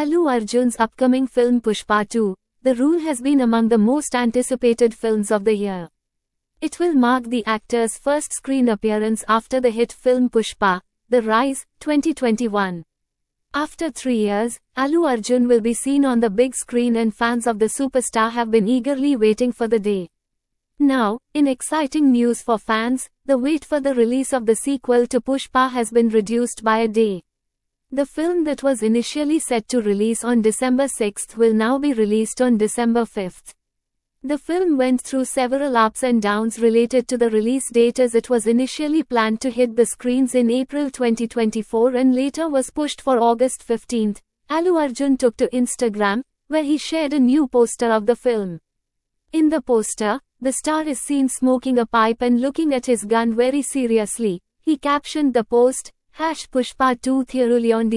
Allu Arjun's upcoming film Pushpa 2, The Rule has been among the most anticipated films of the year. It will mark the actor's first screen appearance after the hit film Pushpa, The Rise, 2021. After 3 years, Allu Arjun will be seen on the big screen and fans of the superstar have been eagerly waiting for the day. Now, in exciting news for fans, the wait for the release of the sequel to Pushpa has been reduced by a day. The film that was initially set to release on December 6 will now be released on December 5. The film went through several ups and downs related to the release date, as it was initially planned to hit the screens in April 2024 and later was pushed for August 15. Allu Arjun took to Instagram, where he shared a new poster of the film. In the poster, the star is seen smoking a pipe and looking at his gun very seriously. He captioned the post, #Pushpa 2 Theorily on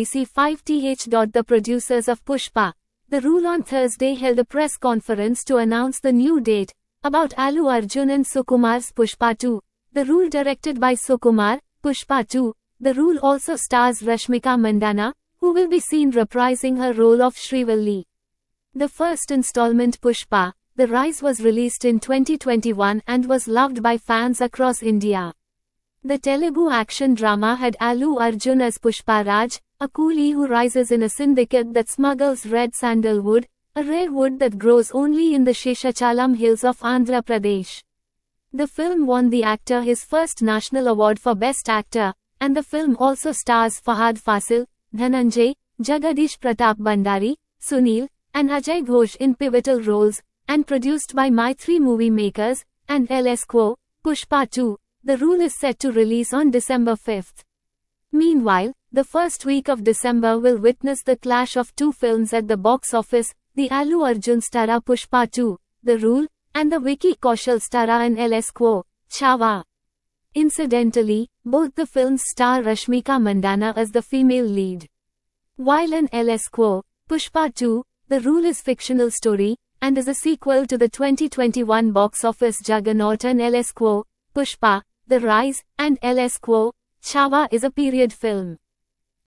DC5th. The producers of Pushpa, The Rule on Thursday held a press conference to announce the new date, about Allu Arjun and Sukumar's Pushpa 2. The Rule, directed by Sukumar, Pushpa 2. The Rule also stars Rashmika Mandanna, who will be seen reprising her role of Srivalli. The first installment, Pushpa, The Rise, was released in 2021 and was loved by fans across India. The Telugu action drama had Allu Arjun as Pushpa Raj, a coolie who rises in a syndicate that smuggles red sandalwood, a rare wood that grows only in the Sheshachalam hills of Andhra Pradesh. The film won the actor his first national award for Best Actor, and the film also stars Fahad Fasil, Dhananjay, Jagadish Pratap Bandari, Sunil, and Ajay Ghosh in pivotal roles, and produced by My3 Movie Makers, and LS Quo. Pushpa 2, The Rule is set to release on December 5. Meanwhile, the first week of December will witness the clash of two films at the box office, the Allu Arjun starra Pushpa 2, The Rule, and the Vicky Kaushal starra in LS Quo, Chhaava. Incidentally, both the films star Rashmika Mandanna as the female lead. While in LS Quo, Pushpa 2, The Rule is fictional story, and is a sequel to the 2021 box office juggernaut, and LS Quo, Pushpa, The Rise, and LS Quo, Chhaava is a period film.